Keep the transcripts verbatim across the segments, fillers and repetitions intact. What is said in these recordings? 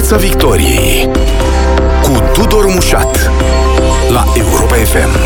Piața Victoriei cu Tudor Mușat la Europa F M.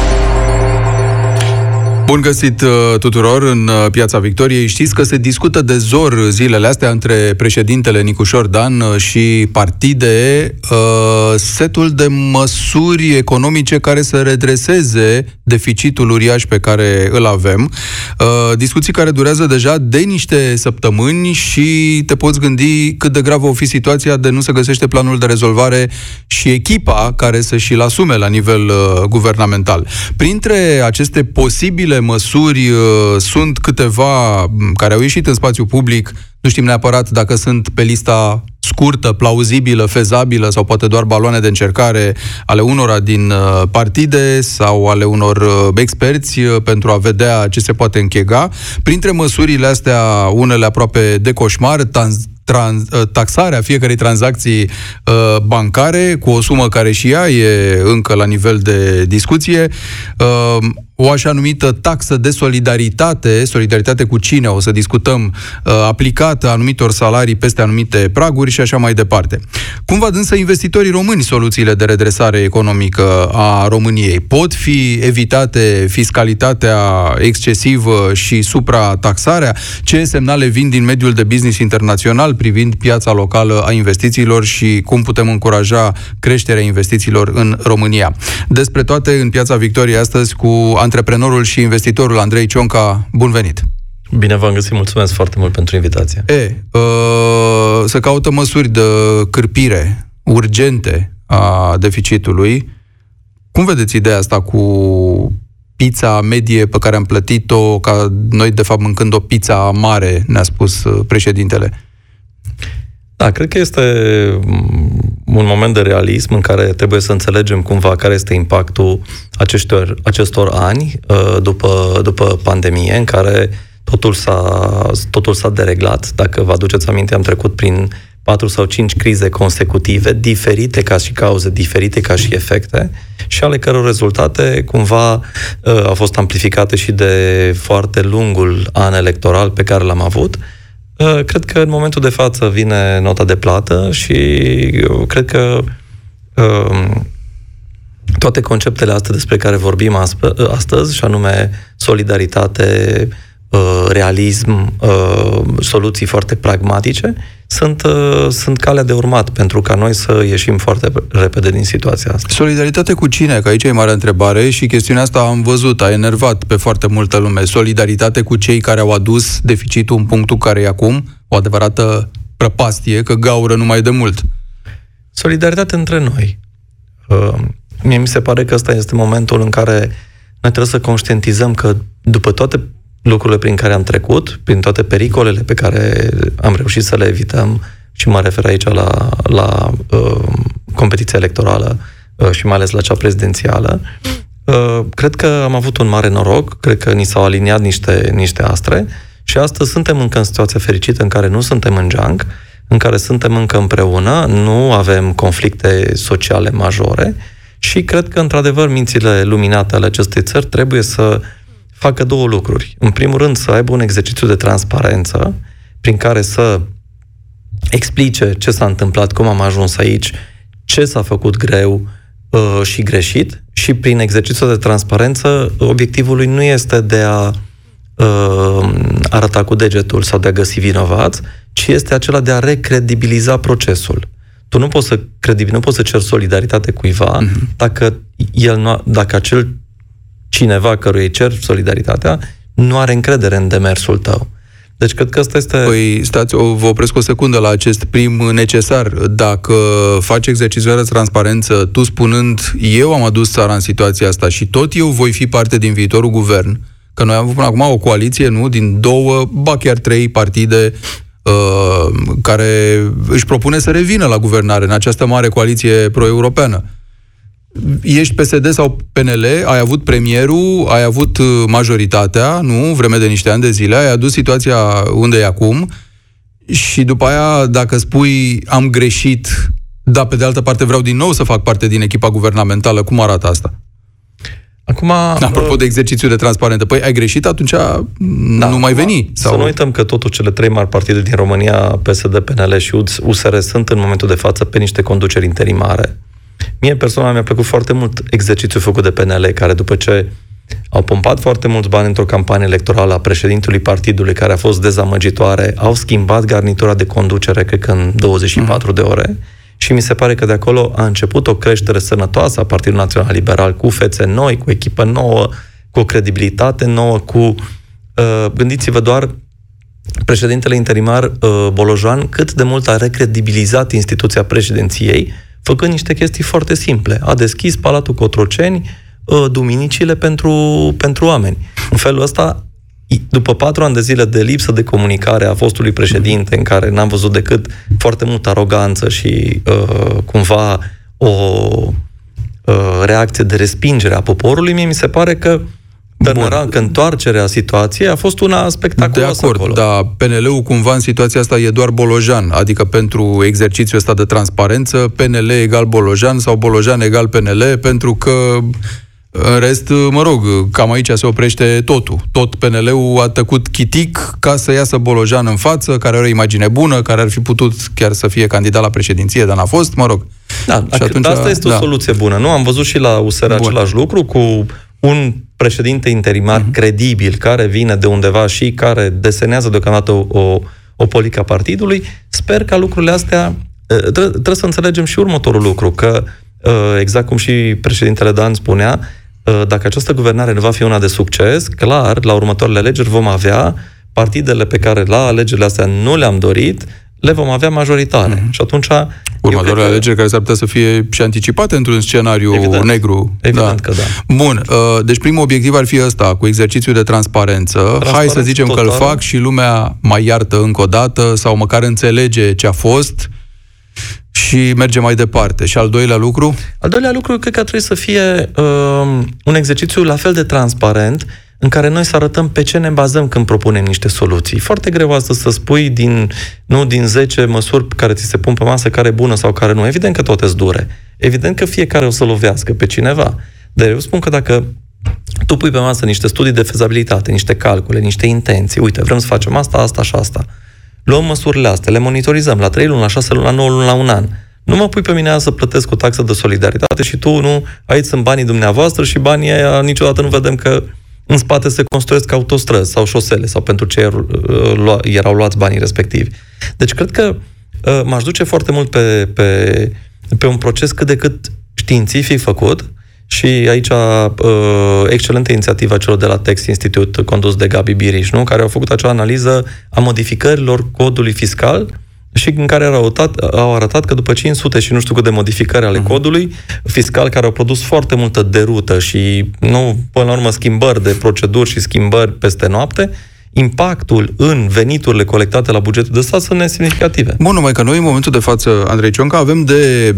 Bun găsit tuturor în Piața Victoriei. Știți că se discută de zor zilele astea între președintele Nicușor Dan și partide setul de măsuri economice care să redreseze deficitul uriaș pe care îl avem. Discuții care durează deja de niște săptămâni și te poți gândi cât de gravă o fi situația de nu se găsește planul de rezolvare și echipa care să și-l asume la nivel guvernamental. Printre aceste posibile măsuri sunt câteva care au ieșit în spațiu public, nu știm neapărat dacă sunt pe lista scurtă, plauzibilă, fezabilă sau poate doar baloane de încercare ale unora din partide sau ale unor experți pentru a vedea ce se poate închega. Printre măsurile astea, unele aproape de coșmar, Trans, taxarea fiecarei tranzacții uh, bancare cu o sumă care și ea e încă la nivel de discuție, uh, o așa numită taxă de solidaritate, solidaritate cu cine, o să discutăm, uh, aplicată anumitor salarii peste anumite praguri și așa mai departe. Cum văd însă investitorii români soluțiile de redresare economică a României? Pot fi evitate fiscalitatea excesivă și suprataxarea? Ce semnale vin din mediul de business internațional privind piața locală a investițiilor și cum putem încuraja creșterea investițiilor în România? Despre toate în Piața Victoriei astăzi cu antreprenorul și investitorul Andrei Cionca. Bun venit! Bine v-am găsit, mulțumesc foarte mult pentru invitație. E, uh, se caută măsuri de cârpire urgente a deficitului. Cum vedeți ideea asta cu pizza medie pe care am plătit-o, ca noi de fapt mâncând o pizza mare, ne-a spus președintele? Da, cred că este un moment de realism în care trebuie să înțelegem cumva care este impactul acestor, acestor ani după, după pandemie, în care totul s-a, totul s-a dereglat. Dacă vă aduceți aminte, am trecut prin patru sau cinci crize consecutive, diferite ca și cauze, diferite ca și efecte, și ale căror rezultate cumva au fost amplificate și de foarte lungul an electoral pe care l-am avut. Cred că în momentul de față vine nota de plată și cred că um, toate conceptele astea despre care vorbim astăzi, și anume solidaritate, uh, realism, uh, soluții foarte pragmatice, sunt, uh, sunt calea de urmat pentru ca noi să ieșim foarte repede din situația asta. Solidaritate cu cine? Că aici e mare întrebare și chestiunea asta am văzut, a enervat pe foarte multă lume. Solidaritate cu cei care au adus deficitul în punctul care e acum, o adevărată prăpastie, că gaură numai de mult. Solidaritate între noi. Uh, mie mi se pare că ăsta este momentul în care noi trebuie să conștientizăm că după toate lucrurile prin care am trecut, prin toate pericolele pe care am reușit să le evităm, și mă refer aici la, la uh, competiția electorală uh, și mai ales la cea prezidențială, uh, cred că am avut un mare noroc, cred că ni s-au aliniat niște, niște astre și astăzi suntem încă în situația fericită în care nu suntem în geanc, în care suntem încă împreună, nu avem conflicte sociale majore și cred că, într-adevăr, mințile luminate ale acestei țări trebuie să facă două lucruri. În primul rând, să aibă un exercițiu de transparență prin care să explice ce s-a întâmplat, cum am ajuns aici, ce s-a făcut greu uh, și greșit, și prin exercițiul de transparență obiectivul lui nu este de a uh, arăta cu degetul sau de a găsi vinovați, ci este acela de a recredibiliza procesul. Tu nu poți să credibil, nu poți să ceri solidaritate cuiva uh-huh. dacă el nu, dacă acel cineva căruia îi cer solidaritatea nu are încredere în demersul tău. Deci cred că asta este... Păi stați, o, vă opresc o secundă la acest prim necesar. Dacă faci exercițiul de transparență, tu spunând eu am adus țara în situația asta și tot eu voi fi parte din viitorul guvern, că noi am avut până acum o coaliție, nu, din două, ba chiar trei partide uh, care își propune să revină la guvernare în această mare coaliție pro-europeană. Ești P S D sau P N L, ai avut premierul, ai avut majoritatea, nu, vreme de niște ani de zile, ai adus situația unde e acum și după aia, dacă spui am greșit, dar pe de altă parte vreau din nou să fac parte din echipa guvernamentală, cum arată asta? Acum, apropo de exercițiul de transparență, păi ai greșit, atunci da, nu mai veni. Sau... Să nu uităm că totuși cele trei mari partide din România, P S D, P N L și U S R, sunt în momentul de față pe niște conduceri interimare. Mie personal mi-a plăcut foarte mult exercițiul făcut de P N L, care după ce au pompat foarte mulți bani într-o campanie electorală a președintelui partidului, care a fost dezamăgitoare, au schimbat garnitura de conducere, cred că în douăzeci și patru mm. de ore, și mi se pare că de acolo a început o creștere sănătoasă a Partidului Național Liberal, cu fețe noi, cu echipă nouă, cu o credibilitate nouă, cu... Uh, gândiți-vă doar, președintele interimar uh, Bolojan, cât de mult a recredibilizat instituția președinției, făcând niște chestii foarte simple. A deschis Palatul Cotroceni uh, duminicile pentru, pentru oameni. În felul ăsta, după patru ani de zile de lipsă de comunicare a fostului președinte, în care n-am văzut decât foarte multă aroganță și uh, cumva o uh, reacție de respingere a poporului, mie mi se pare că tărnăra, că întoarcerea situației a fost una spectaculoasă. De acord, acolo. Dar P N L-ul cumva în situația asta e doar Bolojan, adică pentru exercițiul ăsta de transparență, P N L egal Bolojan sau Bolojan egal P N L, pentru că în rest, mă rog, cam aici se oprește totul. Tot P N L-ul a tăcut chitic ca să iasă Bolojan în față, care are o imagine bună, care ar fi putut chiar să fie candidat la președinție, dar n-a fost, mă rog. Da, și atunci, asta este da. o soluție bună, nu? Am văzut și la U S R Bun. același lucru, cu un președinte interimar mm-hmm. credibil, care vine de undeva și care desenează deocamdată o, o, o politică a partidului. Sper ca lucrurile astea... Trebuie, trebuie să înțelegem și următorul lucru, că exact cum și președintele Dan spunea, dacă această guvernare nu va fi una de succes, clar, la următoarele alegeri vom avea partidele pe care la alegerile astea nu le-am dorit, le vom avea majoritare. Mm-hmm. Și atunci... Următoarele că... alegeri care s-ar putea să fie și anticipate într-un scenariu evident. negru. Evident da. că da. Bun, deci primul obiectiv ar fi ăsta, cu exercițiul de transparență. transparență Hai să zicem total. că îl fac și lumea mai iartă încă o dată sau măcar înțelege ce a fost și merge mai departe. Și al doilea lucru? Al doilea lucru, cred că trebuie să fie uh, un exercițiu la fel de transparent, în care noi să arătăm pe ce ne bazăm când propunem niște soluții. Foarte greu astăzi să spui din, nu, din zece măsuri care ți se pun pe masă, care e bună sau care nu. Evident că toate sunt dure. Evident că fiecare o să lovească pe cineva. Dar eu spun că dacă tu pui pe masă niște studii de fezabilitate, niște calcule, niște intenții, uite, vrem să facem asta, asta și asta, luăm măsurile astea, le monitorizăm la trei luni, la șase luni, la nouă luni, la un an. Nu mă pui pe mine să plătesc o taxă de solidaritate și tu, nu, aici sunt banii dumneavoastră și banii aia niciodată nu vedem că în spate se construiesc autostrăzi sau șosele sau pentru ce erau luați banii respectivi. Deci cred că m-aș duce foarte mult pe, pe, pe un proces cât de cât științific făcut și aici excelentă inițiativa celor de la Text Institute condus de Gabi Biriș, nu? Care au făcut acea analiză a modificărilor codului fiscal și în care au arătat, au arătat că după cinci sute și nu știu cât de modificări ale codului fiscal, care au produs foarte multă derută și, nu, până la urmă, schimbări de proceduri și schimbări peste noapte, impactul în veniturile colectate la bugetul de stat sunt nesemnificative. Bun, numai că noi, în momentul de față, Andrei Cionca, avem de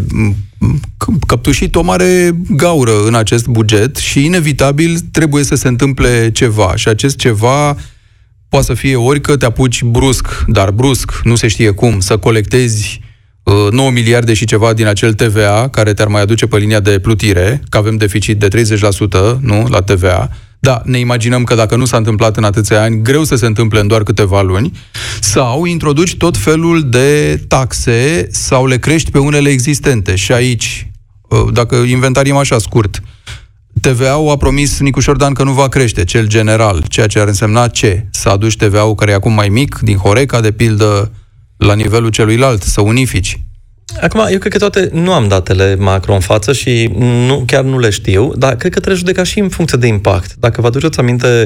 căptușit o mare gaură în acest buget și, inevitabil, trebuie să se întâmple ceva. Și acest ceva poate să fie ori că te apuci brusc, dar brusc, nu se știe cum, să colectezi uh, nouă miliarde și ceva din acel T V A, care te-ar mai aduce pe linia de plutire, că avem deficit de treizeci la sută, nu, la T V A. Da, ne imaginăm că dacă nu s-a întâmplat în atâția ani, greu să se întâmple în doar câteva luni, sau introduci tot felul de taxe sau le crești pe unele existente. Și aici, uh, dacă inventariem așa scurt, T V A-ul a promis Nicușor Dan că nu va crește, cel general, ceea ce ar însemna ce? Să aduci T V A-ul care e acum mai mic, din Horeca, de pildă, la nivelul celuilalt, să unifici. Acum, eu cred că toate, nu am datele macro în față și nu, chiar nu le știu, dar cred că trebuie judeca și în funcție de impact. Dacă vă aduceți aminte,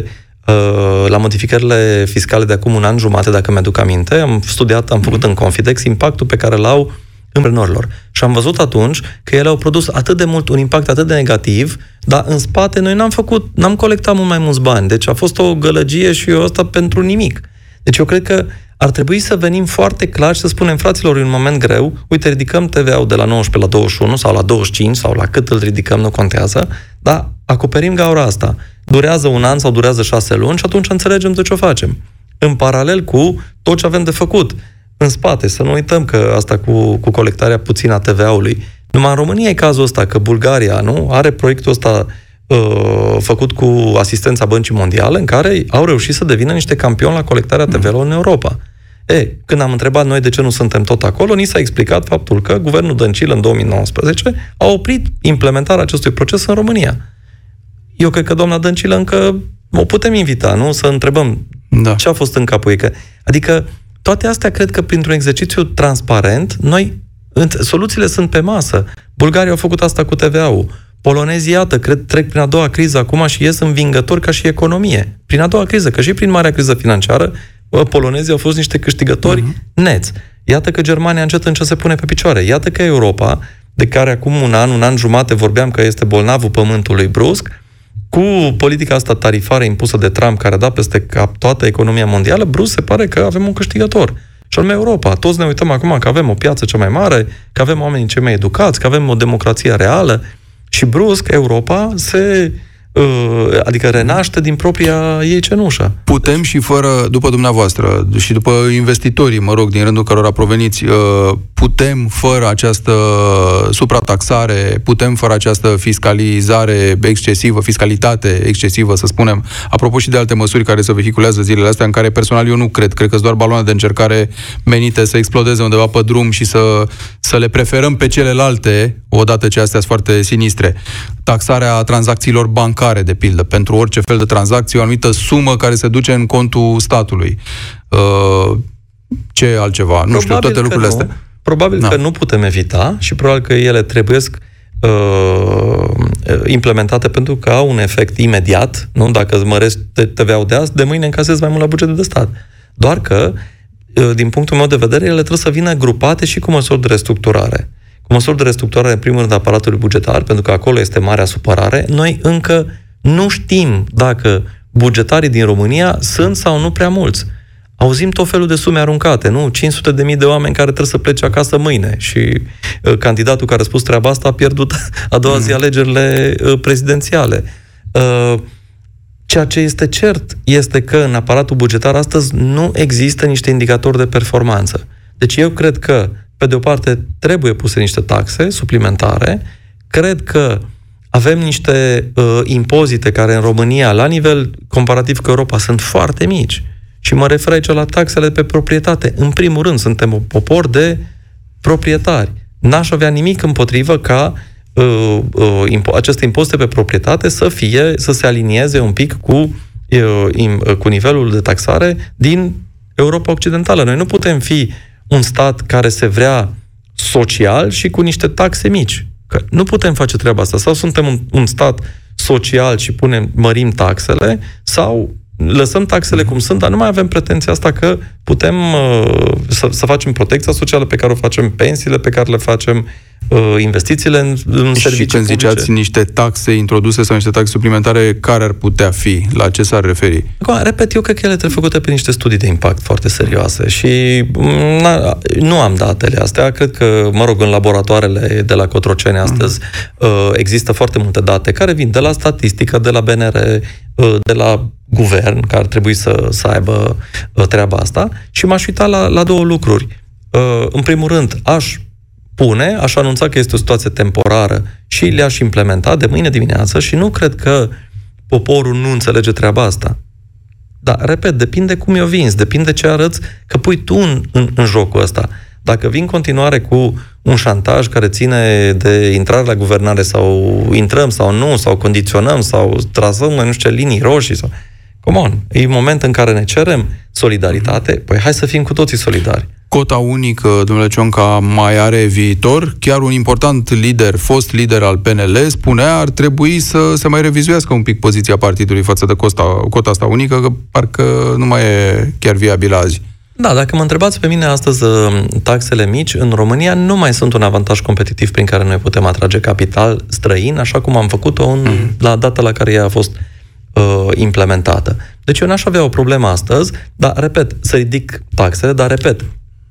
la modificările fiscale de acum un an jumate, dacă mi-aduc aminte, am studiat, am făcut în Confidex impactul pe care l-au antreprenorilor. Și am văzut atunci că ele au produs atât de mult, un impact atât de negativ, dar în spate noi n-am făcut, n-am colectat mult mai mulți bani. Deci a fost o gălăgie și eu asta pentru nimic. Deci eu cred că ar trebui să venim foarte clar și să spunem, fraților, în un moment greu, uite, ridicăm T V A-ul de la nouăsprezece la douăzeci și unu sau la douăzeci și cinci sau la cât îl ridicăm, nu contează, dar acoperim gaura asta. Durează un an sau durează șase luni și atunci înțelegem de ce o facem. În paralel cu tot ce avem de făcut. În spate, să nu uităm că asta cu, cu colectarea puțină a T V A-ului. Numai în România e cazul ăsta, că Bulgaria, nu, are proiectul ăsta uh, făcut cu asistența Băncii Mondiale, în care au reușit să devină niște campioni la colectarea T V L-ului în Europa. E, când am întrebat noi de ce nu suntem tot acolo, ni s-a explicat faptul că guvernul Dăncilă în două mii nouăsprezece a oprit implementarea acestui proces în România. Eu cred că doamna Dăncilă încă o putem invita, nu? Să întrebăm da. ce a fost în capul ei. Că, adică toate astea cred că printr-un exercițiu transparent, noi, soluțiile sunt pe masă. Bulgaria au făcut asta cu T V A-ul. Polonezii, iată, cred, trec prin a doua criză acum și ies învingători ca și economie. Prin a doua criză, că și prin marea criză financiară, polonezii au fost niște câștigători uh-huh. neți. Iată că Germania încet încet se pune pe picioare. Iată că Europa, de care acum un an, un an jumate vorbeam că este bolnavul pământului brusc, cu politica asta tarifară impusă de Trump, care a dat peste cap toată economia mondială, brusc se pare că avem un câștigător. Și anume Europa. Toți ne uităm acum că avem o piață cea mai mare, că avem oamenii cei mai educați, că avem o democrație reală și brusc Europa se... adică renaște din propria ei cenușă. Putem și fără, după dumneavoastră și după investitorii, mă rog, din rândul cărora proveniți, putem fără această suprataxare, putem fără această fiscalizare excesivă, fiscalitate excesivă, să spunem, apropo și de alte măsuri care se vehiculează zilele astea, în care personal eu nu cred, cred că sunt doar baloane de încercare menite să explodeze undeva pe drum și să, să le preferăm pe celelalte, odată ce astea sunt foarte sinistre. Taxarea tranzacțiilor bancare, de pildă, pentru orice fel de tranzacție, o anumită sumă care se duce în contul statului. Uh, ce altceva? Probabil nu știu, toate lucrurile nu. astea. Probabil da. că nu putem evita și probabil că ele trebuie uh, implementate pentru că au un efect imediat, nu? Dacă îți mărești T V A-ul de azi, de mâine încasezi mai mult la bugetul de stat. Doar că, uh, din punctul meu de vedere, ele trebuie să vină grupate și cu măsuri de restructurare. Cu măsuri de restructurare, în primul rând, aparatului bugetar, pentru că acolo este marea supărare. Noi încă nu știm dacă bugetarii din România sunt sau nu prea mulți. Auzim tot felul de sume aruncate, nu? cinci sute de mii de oameni care trebuie să plece acasă mâine și uh, candidatul care a spus treaba asta a pierdut a doua zi alegerile uh, prezidențiale. Uh, ceea ce este cert este că în aparatul bugetar astăzi nu există niște indicatori de performanță. Deci eu cred că pe de o parte, trebuie puse niște taxe suplimentare. Cred că avem niște uh, impozite care în România, la nivel comparativ cu Europa, sunt foarte mici. Și mă refer aici la taxele pe proprietate. În primul rând, suntem un popor de proprietari. N-aș avea nimic împotrivă ca uh, uh, impo- aceste impozite pe proprietate să fie, să se alinieze un pic cu, uh, im, uh, cu nivelul de taxare din Europa Occidentală. Noi nu putem fi un stat care se vrea social și cu niște taxe mici. Că nu putem face treaba asta. Sau suntem un, un stat social și punem, mărim taxele, sau lăsăm taxele cum sunt, dar nu mai avem pretenția asta că putem uh, să, să facem protecția socială pe care o facem, pensiile pe care le facem, uh, investițiile în, în servicii publice. Și când ziceați niște taxe introduse sau niște taxe suplimentare, care ar putea fi? La ce s-ar referi? Acum, repet, eu cred că ele trebuie făcute pe niște studii de impact foarte serioase și na, nu am datele astea. Cred că, mă rog, în laboratoarele de la Cotroceni astăzi mm. uh, există foarte multe date care vin de la statistică, de la B N R, uh, de la guvern, care ar trebui să, să aibă uh, treaba asta, și m-aș uita la, la două lucruri. Uh, în primul rând, aș pune, aș anunța că este o situație temporară și le-aș implementa de mâine dimineață și nu cred că poporul nu înțelege treaba asta. Dar, repet, depinde cum eu vinzi, depinde ce arăți că pui tu în, în, în jocul ăsta. Dacă vin în continuare cu un șantaj care ține de intrare la guvernare sau intrăm sau nu, sau condiționăm, sau trasăm în nu știu ce linii roșii, sau... Come on, e moment în care ne cerem solidaritate, păi hai să fim cu toții solidari. Cota unică, domnule Cionca, mai are viitor? Chiar un important lider, fost lider al P N L, spunea ar trebui să se mai revizuiască un pic poziția partidului față de cota, cota asta unică, că parcă nu mai e chiar viabilă azi. Da, dacă mă întrebați pe mine astăzi, taxele mici în România nu mai sunt un avantaj competitiv prin care noi putem atrage capital străin, așa cum am făcut-o în, mm. la data la care ea a fost uh, implementată. Deci eu n-aș avea o problemă astăzi, dar, repet, să ridic taxele, dar, repet,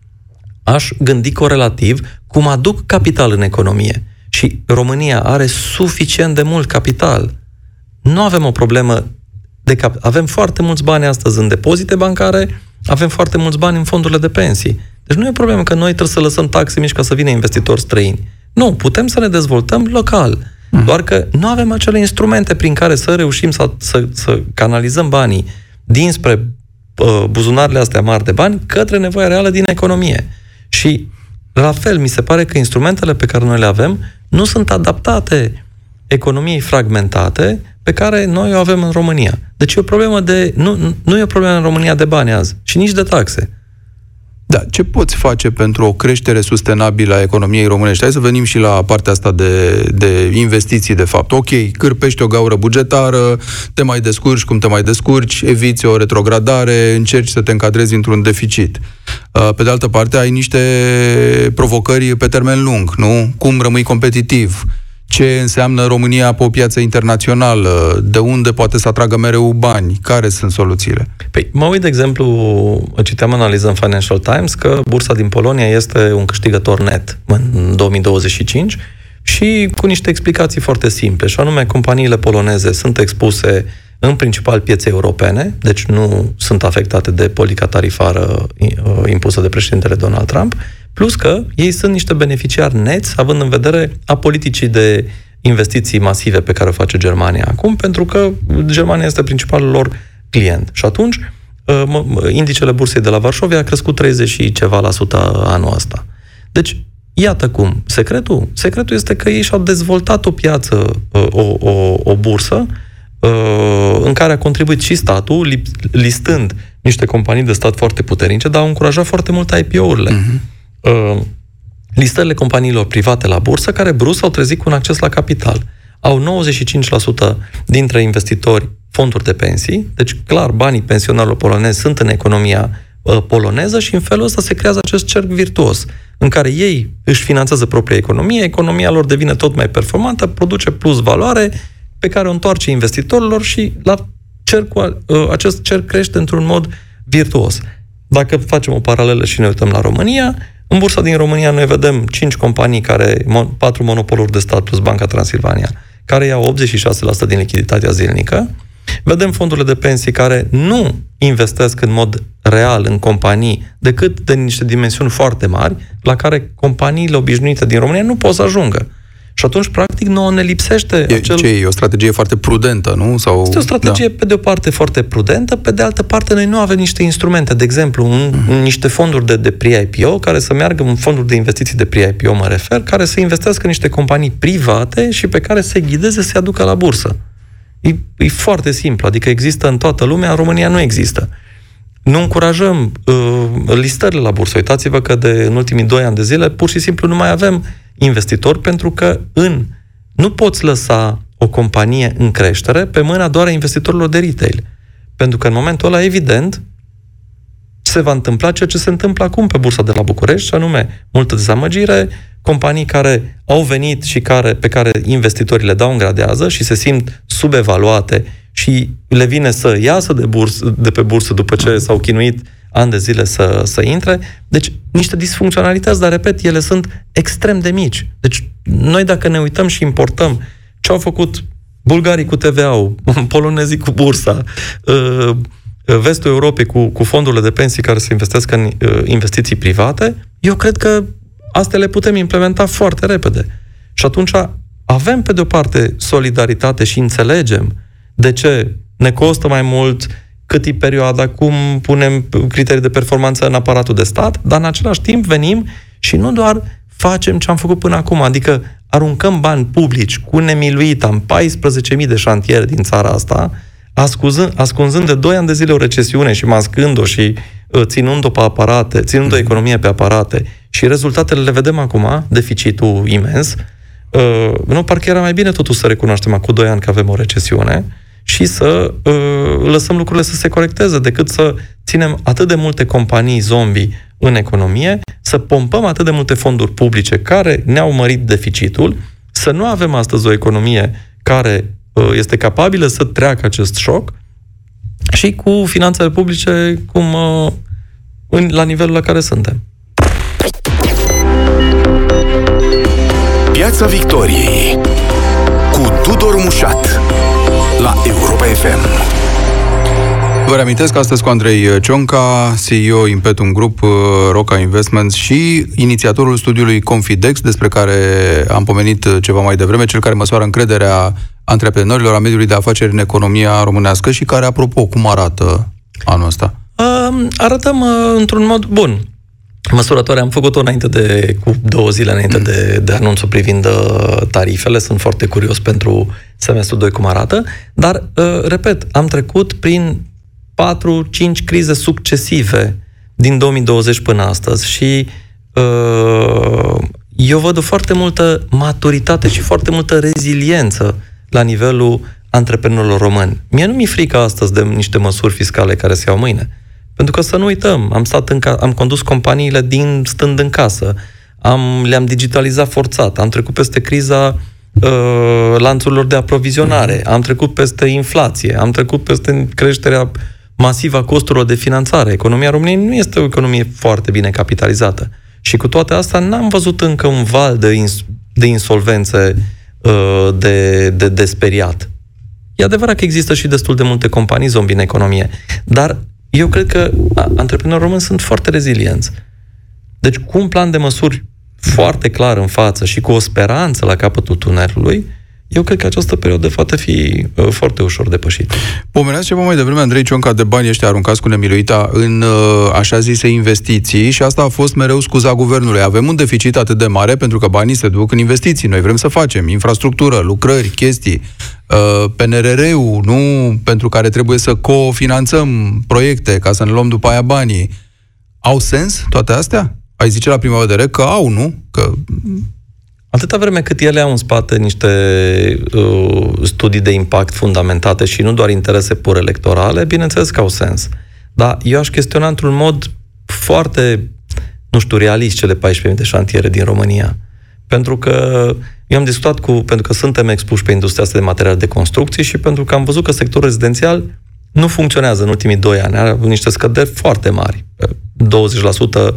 aș gândi corelativ cum aduc capital în economie. Și România are suficient de mult capital. Nu avem o problemă de cap. Avem foarte mulți bani astăzi în depozite bancare, avem foarte mulți bani în fondurile de pensii. Deci nu e o problemă că noi trebuie să lăsăm taxe mici ca să vină investitori străini. Nu, putem să ne dezvoltăm local. Mm. Doar că nu avem acele instrumente prin care să reușim să, să, să canalizăm banii dinspre uh, buzunarele astea mari de bani către nevoia reală din economie. Și la fel, mi se pare că instrumentele pe care noi le avem nu sunt adaptate economiei fragmentate pe care noi o avem în România. Deci e o problemă de... Nu, nu e o problemă în România de bani azi și nici de taxe. Da, ce poți face pentru o creștere sustenabilă a economiei românești? Hai să venim și la partea asta de, de investiții, de fapt. Ok, cârpești o gaură bugetară, te mai descurci cum te mai descurci, eviți o retrogradare, încerci să te încadrezi într-un deficit. Pe de altă parte, ai niște provocări pe termen lung, nu? Cum rămâi competitiv? Ce înseamnă România pe o piață internațională? De unde poate să atragă mereu bani? Care sunt soluțiile? Păi, mă uit, de exemplu, citeam analiză în Financial Times că bursa din Polonia este un câștigător net în două mii douăzeci și cinci și cu niște explicații foarte simple, și anume, companiile poloneze sunt expuse în principal piețe europene, deci nu sunt afectate de politica tarifară impusă de președintele Donald Trump, plus că ei sunt niște beneficiari neți, având în vedere a politicii de investiții masive pe care o face Germania acum, pentru că Germania este principalul lor client. Și atunci, indicele bursei de la Varșovia a crescut treizeci și ceva la sută anul ăsta. Deci, iată cum. Secretul? Secretul este că ei și-au dezvoltat o piață, o, o, o bursă, în care a contribuit și statul, listând niște companii de stat foarte puternice, dar au încurajat foarte mult I P O-urile. Uh-huh. Listările companiilor private la bursă, care brusc s-au trezit cu un acces la capital. Au nouăzeci și cinci la sută dintre investitori fonduri de pensii, deci clar, banii pensionarilor polonezi sunt în economia uh, poloneză și în felul ăsta se creează acest cerc virtuos, în care ei își finanțează propria economie, economia lor devine tot mai performantă, produce plus valoare, pe care o întoarce investitorilor și la cercul, uh, acest cerc crește într-un mod virtuos. Dacă facem o paralelă și ne uităm la România, în bursa din România noi vedem cinci companii, care, patru monopoluri de stat plus Banca Transilvania, care iau optzeci și șase la sută din lichiditatea zilnică. Vedem fondurile de pensii care nu investesc în mod real în companii decât de niște dimensiuni foarte mari, la care companiile obișnuite din România nu pot să ajungă. Și atunci, practic, nouă ne lipsește e, acel... Ce e? O strategie foarte prudentă, nu? Sau... Este o strategie, da, pe de o parte foarte prudentă, pe de altă parte noi nu avem niște instrumente, de exemplu, un, uh-huh. niște fonduri de, de pre-I P O, care să meargă în fonduri de investiții de pre-I P O, mă refer, care să investească în niște companii private și pe care să ghideze să se aducă la bursă. E, e foarte simplu, adică există în toată lumea, în România nu există. Nu încurajăm uh, listările la bursă. Uitați-vă că de, în ultimii doi ani de zile, pur și simplu nu mai avem investitori, pentru că în nu poți lăsa o companie în creștere pe mâna doar a investitorilor de retail. Pentru că în momentul ăla, evident, se va întâmpla ceea ce se întâmplă acum pe bursa de la București, și anume multă dezamăgire, companii care au venit și care, pe care investitorii le downgradează și se simt subevaluate și le vine să iasă de, bursă, de pe bursă după ce s-au chinuit ani de zile să, să intre. Deci, niște disfuncționalități, dar, repet, ele sunt extrem de mici. Deci, noi dacă ne uităm și importăm ce au făcut bulgarii cu T V A-ul, polonezii cu bursa, vestul Europei cu, cu fondurile de pensii care se investesc în investiții private, eu cred că astea le putem implementa foarte repede. Și atunci avem, pe de-o parte, solidaritate și înțelegem de ce ne costă mai mult, cât e perioada, cum punem criterii de performanță în aparatul de stat, dar în același timp venim și nu doar facem ce am făcut până acum, adică aruncăm bani publici cu nemiluita în paisprezece mii de șantiere din țara asta, ascunzând, ascunzând de doi ani de zile o recesiune și mascând-o și uh, ținând-o pe aparate, ținând o economie pe aparate, și rezultatele le vedem acum, deficitul imens. Uh, nu, parcă era mai bine totuși să recunoaștem acum doi ani că avem o recesiune și să uh, lăsăm lucrurile să se corecteze, decât să ținem atât de multe companii zombie în economie, să pompăm atât de multe fonduri publice care ne-au mărit deficitul, să nu avem astăzi o economie care uh, este capabilă să treacă acest șoc și cu finanțele publice cum uh, în, la nivelul la care suntem. Piața Victoriei cu Tudor Mușat la Europa F M. Vă reamintesc astăzi cu Andrei Cionca, C E O Impetum Group, Roca Investments și inițiatorul studiului Confidex, despre care am pomenit ceva mai devreme, cel care măsoară încrederea antreprenorilor, a mediului de afaceri în economia românească și care, apropo, cum arată anul ăsta? Uh, arătăm uh, într-un mod bun. Măsurătoare am făcut-o înainte de, cu două zile înainte de, de anunțul privind uh, tarifele. Sunt foarte curios pentru semestrul doi cum arată. Dar, uh, repet, am trecut prin patru cinci crize succesive din două mii douăzeci până astăzi și uh, eu văd o foarte multă maturitate și foarte multă reziliență la nivelul antreprenorilor români. Mie nu mi-e frică astăzi de niște măsuri fiscale care se iau mâine. Pentru că să nu uităm, am stat în ca- am condus companiile din stând în casă, am, le-am digitalizat forțat, am trecut peste criza uh, lanțurilor de aprovizionare, am trecut peste inflație, am trecut peste creșterea masivă a costurilor de finanțare. Economia României nu este o economie foarte bine capitalizată. Și cu toate astea n-am văzut încă un val de, ins- de insolvențe uh, de, de, de speriat. E adevărat că există și destul de multe companii zombie în economie, dar eu cred că antreprenorii români sunt foarte rezilienți. Deci, cu un plan de măsuri foarte clar în față și cu o speranță la capătul tunelului, eu cred că această perioadă poate fi uh, foarte ușor depășită. Pomeneați ceva mai devreme, Andrei Cionca, de banii ăștia aruncați cu nemiluita în uh, așa zise investiții și asta a fost mereu scuza guvernului. Avem un deficit atât de mare pentru că banii se duc în investiții. Noi vrem să facem infrastructură, lucrări, chestii. Uh, P N R R-ul, nu pentru care trebuie să cofinanțăm proiecte ca să ne luăm după aia banii. Au sens toate astea? Ai zice la prima vedere că au, nu? Că... Atâta vreme cât ele au în spate niște uh, studii de impact fundamentate și nu doar interese pur electorale, bineînțeles că au sens. Dar eu aș chestiona într-un mod foarte, nu știu, realist cele paisprezece mii de șantiere din România. Pentru că eu am discutat cu, pentru că suntem expuși pe industria asta de materiale de construcții și pentru că am văzut că sectorul rezidențial nu funcționează în ultimii doi ani. Are niște scăderi foarte mari. douăzeci la sută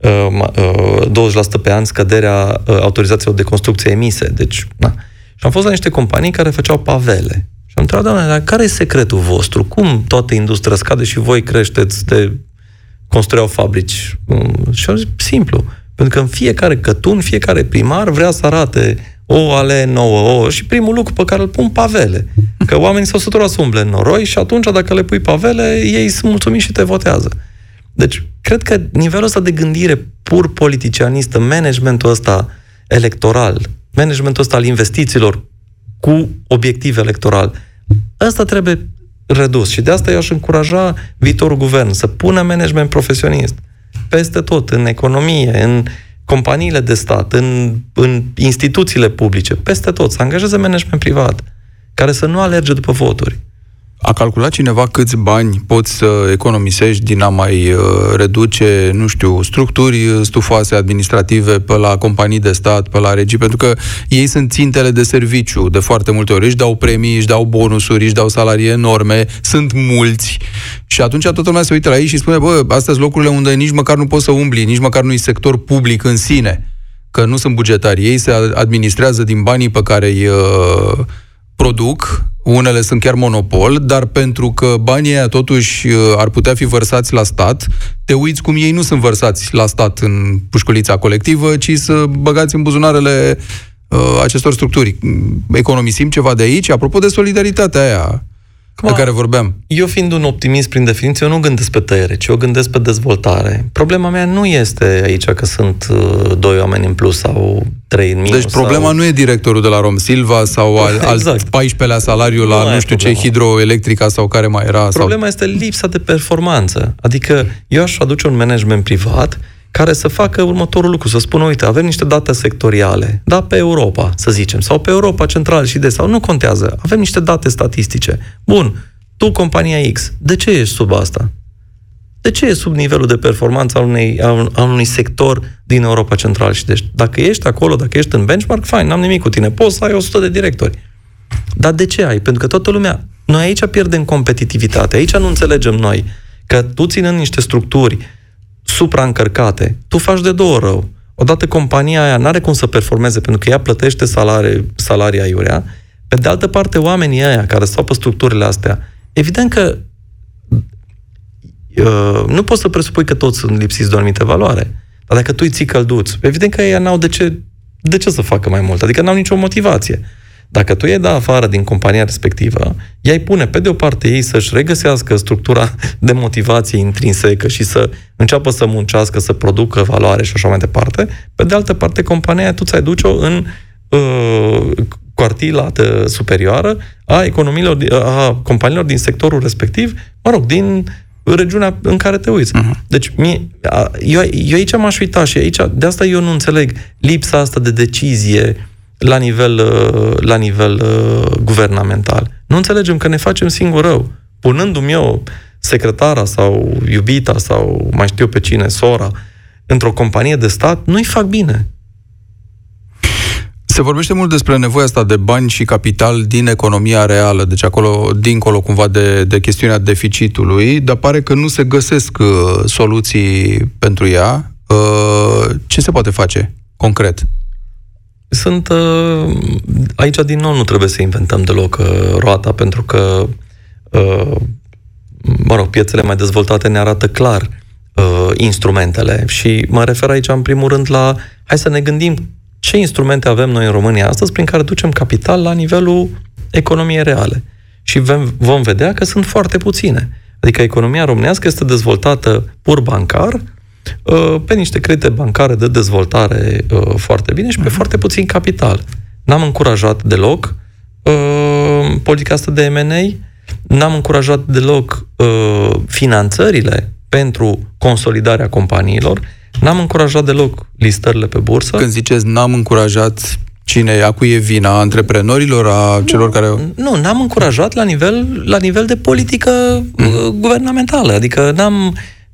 douăzeci la sută pe an scăderea autorizațiilor de construcție emise. Deci, na. Și am fost la niște companii care făceau pavele. Și am întrebat, doamne, dar care e secretul vostru? Cum toată industria scade și voi creșteți de construiau fabrici? Și am zis, simplu. Pentru că în fiecare cătun, fiecare primar vrea să arate o alee nouă, o, și primul lucru pe care îl pun pavele. Că oamenii s-au săturat să umble în noroi și atunci, dacă le pui pavele, ei sunt mulțumiți și te votează. Deci, cred că nivelul ăsta de gândire pur politicianistă, managementul ăsta electoral, managementul ăsta al investițiilor cu obiectiv electoral, ăsta trebuie redus. Și de asta eu aș încuraja viitorul guvern să pună management profesionist peste tot, în economie, în companiile de stat, în, în instituțiile publice, peste tot, să angajeze management privat, care să nu alerge după voturi. A calculat cineva câți bani poți să economisești din a mai uh, reduce, nu știu, structuri stufoase administrative pe la companii de stat, pe la regii, pentru că ei sunt țintele de serviciu de foarte multe ori, își dau premii, își dau bonusuri, își dau salarii enorme, sunt mulți și atunci toată lumea se uită la ei și spune, bă, astea sunt locurile unde nici măcar nu poți să umbli, nici măcar nu-i sector public în sine, că nu sunt bugetari, ei se administrează din banii pe care îi uh, produc. Unele sunt chiar monopol, dar pentru că banii aia totuși ar putea fi vărsați la stat, te uiți cum ei nu sunt vărsați la stat în pușculița colectivă, ci să băgați în buzunarele uh, acestor structuri. Economisim ceva de aici? Apropo de solidaritatea aia de care vorbeam. Eu fiind un optimist prin definiție, eu nu gândesc pe tăiere, ci eu gândesc pe dezvoltare. Problema mea nu este aici că sunt uh, doi oameni în plus sau trei în minus. Deci problema sau... nu e directorul de la Romsilva sau al, exact. al paisprezecelea salariu la nu, nu știu ce hidroelectrica sau care mai era. Problema sau... este lipsa de performanță. Adică eu aș aduce un management privat care să facă următorul lucru, să spună, uite, avem niște date sectoriale, da, pe Europa, să zicem, sau pe Europa Centrală și de sau, nu contează, avem niște date statistice. Bun, tu, compania X, de ce ești sub asta? De ce ești sub nivelul de performanță al, unei, al, al unui sector din Europa Centrală și de est? Dacă ești acolo, dacă ești în benchmark, fine, n-am nimic cu tine, poți să ai o sută de directori. Dar de ce ai? Pentru că toată lumea, noi aici pierdem competitivitate, aici nu înțelegem noi că tu, ținând niște structuri supraîncărcate, tu faci de două rău. Odată compania aia n-are cum să performeze pentru că ea plătește salarii, salarii aiurea. Pe de altă parte, oamenii aia care stau pe structurile astea, evident că uh, nu poți să presupui că toți sunt lipsiți de o anumită valoare. Dar dacă tu îi ții călduți, evident că ei n-au de ce, de ce să facă mai mult. Adică n-au nicio motivație. Dacă tu iei da afară din compania respectivă, ea îi pune pe de o parte ei să-și regăsească structura de motivație intrinsecă și să înceapă să muncească, să producă valoare și așa mai departe. Pe de altă parte, compania tu ți-ai duce-o în uh, cuartila superioară a economiilor, a companiilor din sectorul respectiv, mă rog, din regiunea în care te uiți. Uh-huh. Deci, mie, eu, eu aici m-aș uita și aici, de asta eu nu înțeleg lipsa asta de decizie la nivel, la nivel uh, guvernamental. Nu înțelegem că ne facem singur rău. Punându-mi eu secretara sau iubita sau mai știu pe cine, sora, într-o companie de stat, nu-i fac bine. Se vorbește mult despre nevoia asta de bani și capital din economia reală, deci acolo, dincolo cumva de, de chestiunea deficitului, dar pare că nu se găsesc uh, soluții pentru ea. Uh, ce se poate face concret? Sunt, uh, aici din nou nu trebuie să inventăm deloc uh, roata, pentru că uh, mă rog, piețele mai dezvoltate ne arată clar uh, instrumentele și mă refer aici în primul rând la hai să ne gândim ce instrumente avem noi în România astăzi prin care ducem capital la nivelul economiei reale. Și vom vedea că sunt foarte puține. Adică economia românească este dezvoltată pur bancar, pe niște credite bancare de dezvoltare foarte bine și pe foarte puțin capital. N-am încurajat deloc politica asta de M and A, n-am încurajat deloc finanțările pentru consolidarea companiilor, n-am încurajat deloc listările pe bursă. Când ziceți n-am încurajat, cine, a cui e vina? A antreprenorilor, a celor nu, care... Nu, n-am încurajat la nivel, la nivel de politică mm. guvernamentală. Adică n-am,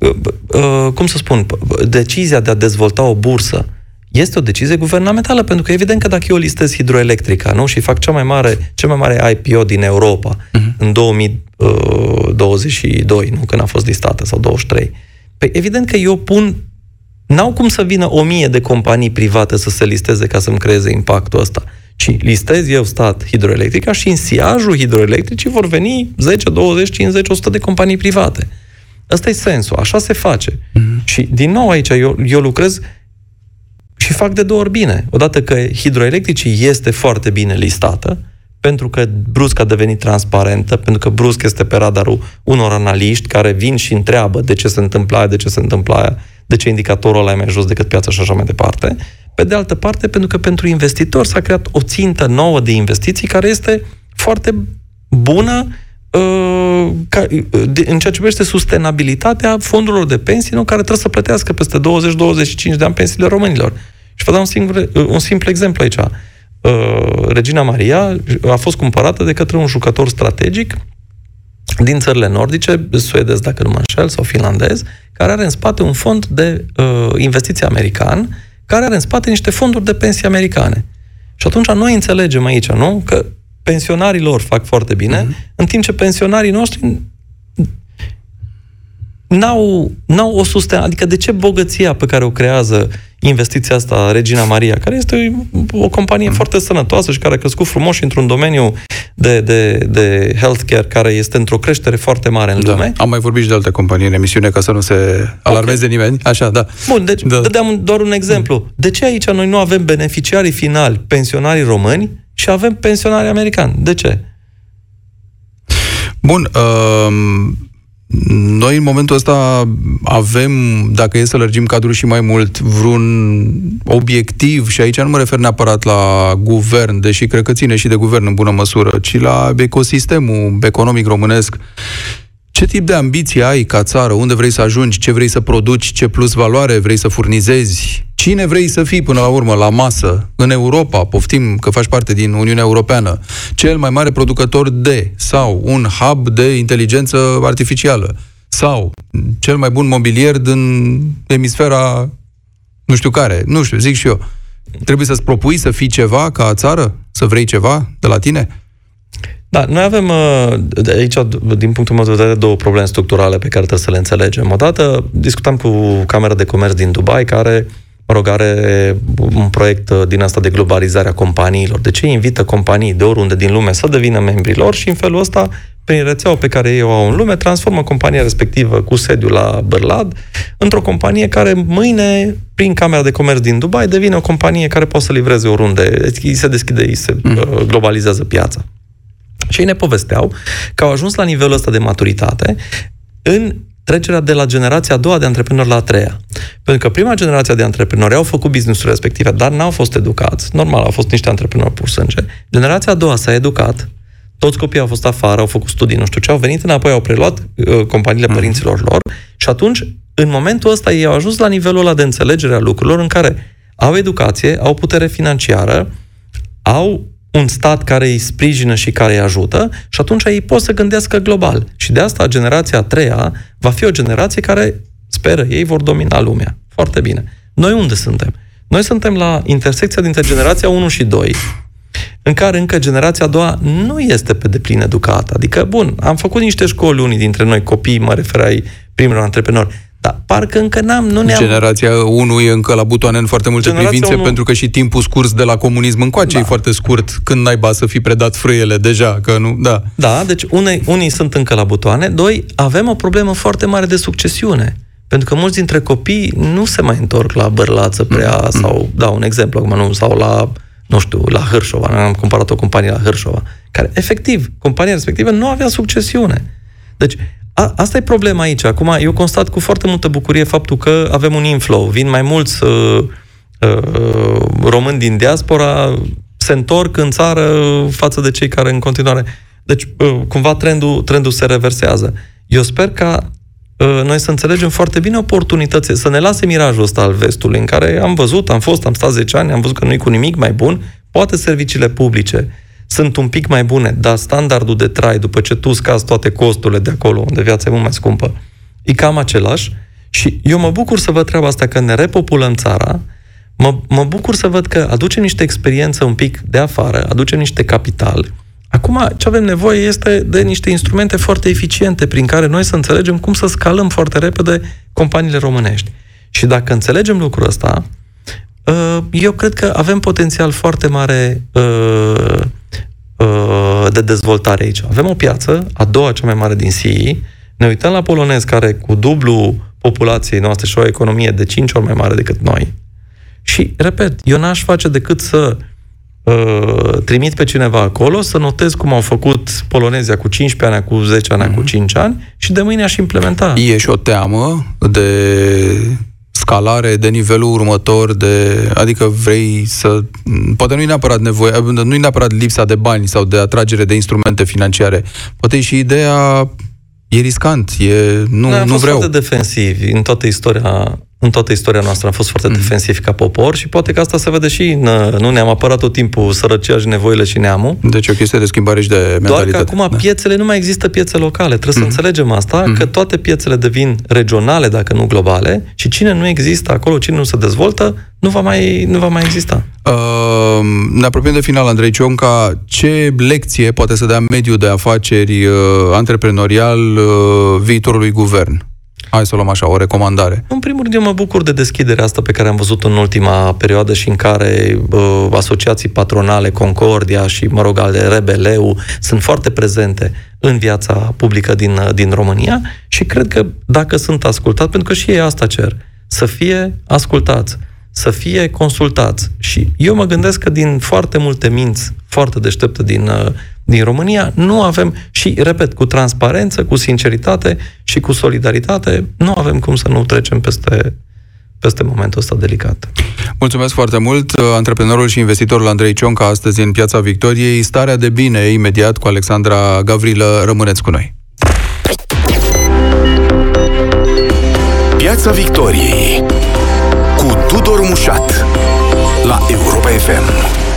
cum să spun, decizia de a dezvolta o bursă este o decizie guvernamentală, pentru că evident că dacă eu listez Hidroelectrica, nu, și fac cea mai mare, cel mai mare I P O din Europa mm-hmm. în două mii douăzeci și doi, nu, când a fost listată, sau douăzeci și trei, păi evident că eu pun N-au cum să vină o mie de companii private să se listeze ca să-mi creeze impactul ăsta. Ci listez eu stat Hidroelectrica și în siajul Hidroelectricii vor veni zece, douăzeci, cincizeci, o sută de companii private. Ăsta e sensul, așa se face. Mm-hmm. Și din nou aici eu, eu lucrez și fac de două ori bine. Odată că Hidroelectricii este foarte bine listată, pentru că brusc a devenit transparentă, pentru că brusc este pe radarul unor analiști care vin și întreabă de ce se întâmplă aia, de ce se întâmplă aia, de ce indicatorul ăla e mai jos decât piața și așa mai departe. Pe de altă parte, pentru că pentru investitori s-a creat o țintă nouă de investiții care este foarte bună uh, ca, de, în ceea ce privește sustenabilitatea fondurilor de pensii, nu, care trebuie să plătească peste douăzeci douăzeci și cinci de ani pensiile românilor. Și vă dau un, singur, un simplu exemplu aici. Uh, Regina Maria a fost cumpărată de către un jucător strategic din țările nordice, suedez, dacă nu mă înșel, sau finlandez, care are în spate un fond de uh, investiții american, care are în spate niște fonduri de pensii americane. Și atunci noi înțelegem aici, nu? Că pensionarii lor fac foarte bine, mm-hmm. în timp ce pensionarii noștri n-au, n-au o susținere. Adică de ce bogăția pe care o creează investiția asta Regina Maria, care este o companie mm. foarte sănătoasă și care a crescut frumos și într-un domeniu de, de, de healthcare care este într-o creștere foarte mare în da. lume. Am mai vorbit și de alte companii în emisiune ca să nu se alarmeze okay. nimeni. Așa, da. Bun, deci da. dădeam doar un exemplu. Mm. De ce aici noi nu avem beneficiarii finali, pensionarii români, și avem pensionarii americani? De ce? Bun, um... noi în momentul ăsta avem, dacă e să lărgim cadrul și mai mult, vreun obiectiv, și aici nu mă refer neapărat la guvern, deși cred că ține și de guvern în bună măsură, ci la ecosistemul economic românesc. Ce tip de ambiție ai ca țară? Unde vrei să ajungi? Ce vrei să produci? Ce plus valoare vrei să furnizezi? Cine vrei să fii până la urmă la masă? În Europa, poftim că faci parte din Uniunea Europeană, cel mai mare producător de, sau un hub de inteligență artificială, sau cel mai bun mobilier din emisfera nu știu care, nu știu, zic și eu. Trebuie să-ți propui să fii ceva ca țară? Să vrei ceva de la tine? Da, noi avem aici, din punctul meu de vedere, două probleme structurale pe care trebuie să le înțelegem. Odată, discutam cu Camera de Comerț din Dubai, care, mă rog, are un proiect din asta de globalizare a companiilor. De ce invită companii de oriunde din lume să devină membrii lor și în felul ăsta prin rețeaua pe care ei o au în lume, transformă compania respectivă cu sediul la Bârlad într-o companie care mâine, prin Camera de Comerț din Dubai, devine o companie care poate să livreze oriunde. Îi se deschide, îi se mm. globalizează piața. Și ei ne povesteau că au ajuns la nivelul ăsta de maturitate în trecerea de la generația a doua de antreprenori la a treia. Pentru că prima generație de antreprenori au făcut business-uri respective, dar n-au fost educați. Normal, au fost niște antreprenori pur sânge. Generația a doua s-a educat, toți copiii au fost afară, au făcut studii, nu știu ce, au venit înapoi, au preluat uh, companiile mm. părinților lor și atunci, în momentul ăsta, ei au ajuns la nivelul ăla de înțelegere a lucrurilor în care au educație, au putere financiară, au un stat care îi sprijină și care îi ajută și atunci ei pot să gândească global. Și de asta generația a treia va fi o generație care, speră, ei vor domina lumea. Foarte bine. Noi unde suntem? Noi suntem la intersecția dintre generația unu și doi, în care încă generația a doua nu este pe deplin educată. Adică, bun, am făcut niște școli, unii dintre noi, copii, mă refer ai primilor antreprenori, dar parcă încă n-am, nu ne-am... Generația unu e încă la butoane în foarte multe Generația privințe, unu... pentru că și timpul scurs de la comunism încoace da. e foarte scurt, când naiba să fi predat frâiele deja, că nu, da. Da, deci unei, unii sunt încă la butoane, doi, avem o problemă foarte mare de succesiune, pentru că mulți dintre copii nu se mai întorc la Bârlață prea, mm. sau, da, un exemplu acum, nu, sau la, nu știu, la Hârșova, am cumpărat o companie la Hârșova, care, efectiv, compania respectivă nu avea succesiune. Deci, A, asta e problema aici. Acum, eu constat cu foarte multă bucurie faptul că avem un inflow. Vin mai mulți uh, uh, români din diaspora, se întorc în țară față de cei care în continuare... Deci, uh, cumva, trendul, trendul se reversează. Eu sper ca uh, noi să înțelegem foarte bine oportunitățile, să ne lase mirajul ăsta al vestului, în care am văzut, am fost, am stat zece ani, am văzut că nu e cu nimic mai bun, poate serviciile publice sunt un pic mai bune, dar standardul de trai, după ce tu scazi toate costurile de acolo, unde viața e mult mai scumpă, e cam același. Și eu mă bucur să văd treaba asta, că ne repopulăm țara, mă, mă bucur să văd că aducem niște experiență un pic de afară, aducem niște capital. Acum, ce avem nevoie este de niște instrumente foarte eficiente, prin care noi să înțelegem cum să scalăm foarte repede companiile românești. Și dacă înțelegem lucrul ăsta, eu cred că avem potențial foarte mare de dezvoltare aici. Avem o piață, a doua cea mai mare din S I I, ne uităm la polonezi care cu dublu populației noastre și o economie de cinci ori mai mare decât noi. Și, repet, eu n-aș face decât să uh, trimit pe cineva acolo, să notez cum au făcut polonezia cu cincisprezece ani, cu zece ani, mm-hmm. cu cinci ani și de mâine aș implementa. E și o teamă de scalare de nivelul următor, de, adică vrei să... Poate nu-i neapărat nevoie, nu-i neapărat lipsa de bani sau de atragere de instrumente financiare. Poate e și ideea, e riscant, e, nu, Noi am nu fost vreau. foarte defensivi în toată istoria, în toată istoria noastră am fost foarte mm. defensivi ca popor și poate că asta se vede și în, nu ne-am apărat tot timpul sărăcia și nevoile și neamul. Deci o chestie de schimbare și de mentalitate. Doar că acum da. piețele, nu mai există piețe locale. Trebuie mm. să înțelegem asta, mm. că toate piețele devin regionale, dacă nu globale, și cine nu există acolo, cine nu se dezvoltă, nu va mai, nu va mai exista. Uh, ne apropiem de final, Andrei Cionca. Ce lecție poate să dea mediul de afaceri uh, antreprenorial uh, viitorului guvern? Hai să luăm așa, o recomandare. În primul rând, eu mă bucur de deschiderea asta pe care am văzut în ultima perioadă și în care uh, asociații patronale, Concordia și, mă rog, ale R B L-ul sunt foarte prezente în viața publică din, din România și cred că dacă sunt ascultați, pentru că și ei asta cer, să fie ascultați, să fie consultați. Și eu mă gândesc că din foarte multe minți foarte deștepte din, din România nu avem, și repet, cu transparență, cu sinceritate și cu solidaritate, nu avem cum să nu trecem peste, peste momentul ăsta delicat. Mulțumesc foarte mult, antreprenorul și investitorul Andrei Cionca, astăzi în Piața Victoriei. Starea de bine, imediat, cu Alexandra Gavrilă. Rămâneți cu noi. Piața Victoriei cu Tudor Mușat la Europa F M.